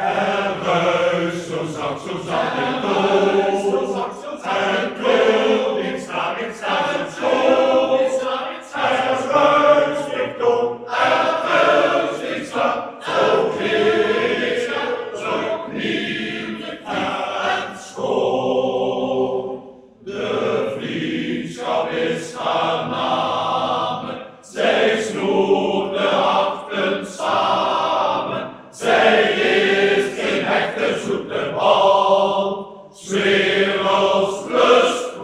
Ruis, zo zacht in kool. En kool, in sta, zo school. En ruis, ik kom, en ruis, ik sta, zo kniel, zo kniel, en school. De vriendschap is haar namen, zij snoert de harten samen, zij is geen echte zoete bal, werelds lust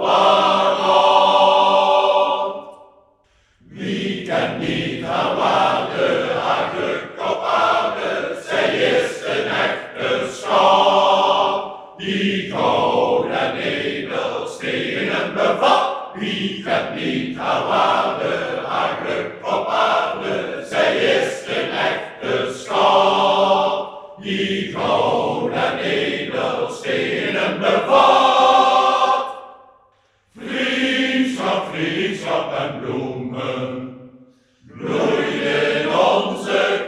waarland. Wie kent niet haar waarde, haar geluk op aarde, zij is een echte schat, die goud en edelstenen bevat. Wie kent niet haar waarde, haar geluk op aarde, zij is een echte schat, die goud en edelstenen bevat. Vriendschap, vriendschap en bloemen, bloeien in onze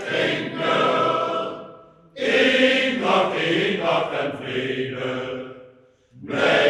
kringen. Eendracht en vrede,